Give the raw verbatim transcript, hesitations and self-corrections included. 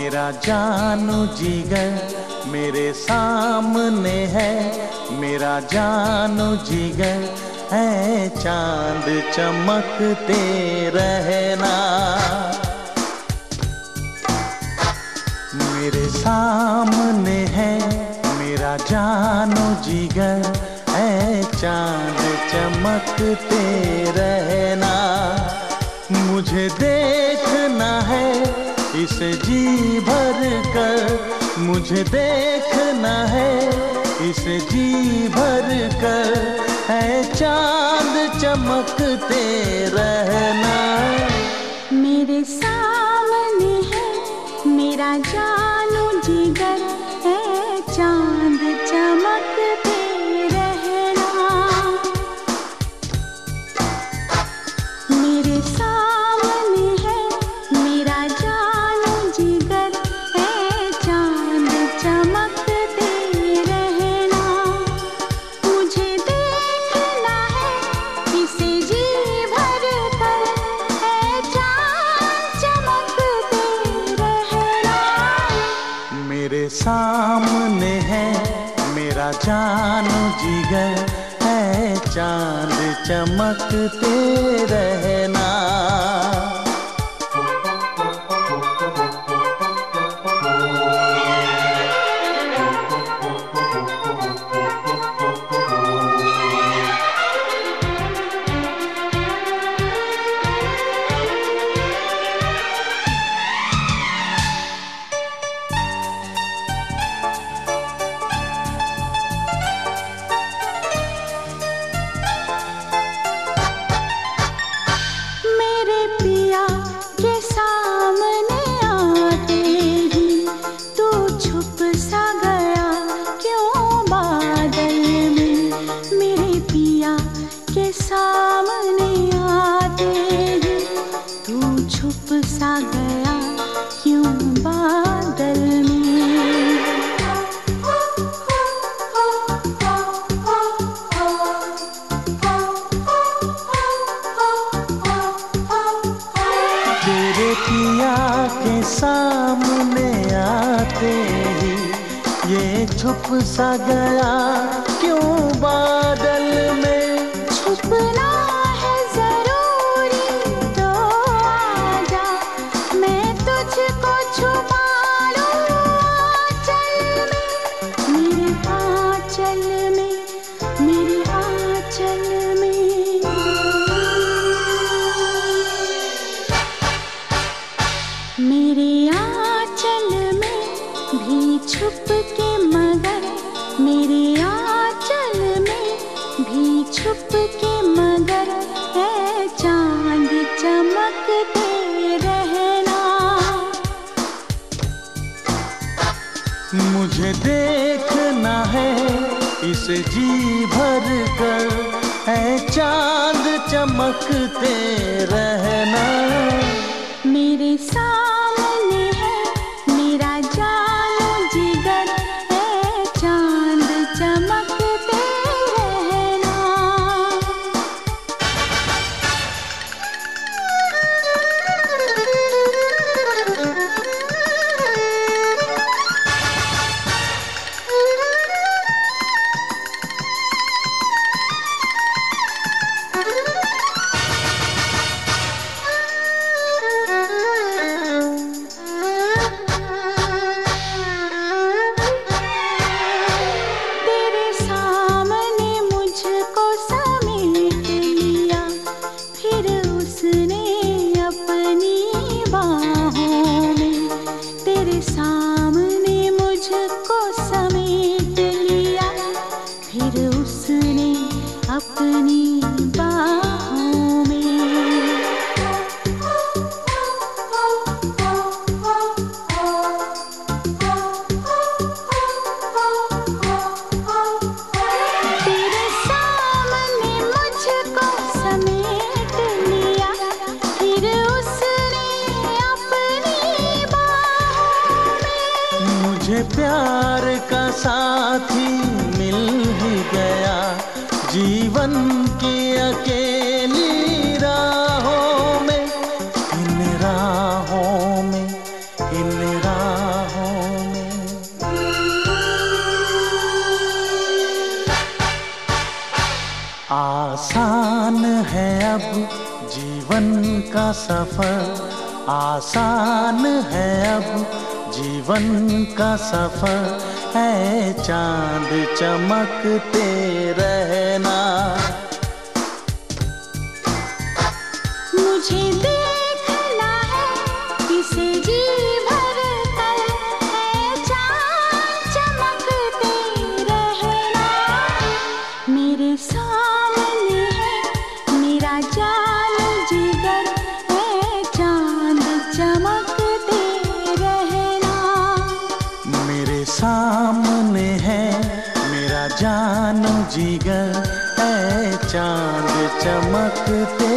मेरा जानू जिगर मेरे सामने है, मेरा जानू जिगर है, चांद चमकते रहना। मेरे सामने है मेरा जानू जिगर है, चांद चमकते रहना। मुझे देखना है इसे जी भर कर, मुझे देखना है इसे जी भर कर, है चांद चमकते रहना। मेरे सामने है मेरा जानू जिगर है, चांद चमकते रहना। मेरे सामने है मेरा जानू जिगर है, चांद चमकते रहना। मुझे देखना है इसे जी भर कर, है चांद चमकते रहना। मेरे सामने है मेरा जानू जिगर है, चांद चमकते रहना। सामने आते ही तू छुप सा गया क्यों बादल में। तेरे पिया के सामने आते ही ये छुप सा गया क्यों बादल में। छुपना है जरूरी तो आजा, मैं तुझको छुपा लूं आंचल में, मेरे आंचल में, मेरे आंचल में। मेरे आंचल में भी छुप के मगर, मेरे आंचल में भी छुप के मगर, है चांद चमकते रहना। मुझे देखना है इसे जी भर कर, है चांद चमकते रहना। मेरे सामने है मेरा जानू जिगर है, चांद चमकते रहना। अपनी बाहों में तेरे सामने मुझको समेट लिया, फिर उसने अपनी बाहों में। मुझे प्यार का साथी मिल ही गया, जीवन की अकेली राहों में, इन राहों में, इन राहों का सफर आसान है अब, जीवन का सफर है चांद चमकते रहना। मुझे देखना है इसे जी भर कर, है चांद चमकते रहना। मेरे सामने है मेरा जान जिगर, है चांद चमकते रहना। मेरे सामने है मेरा जान जिगर, है चांद चमकते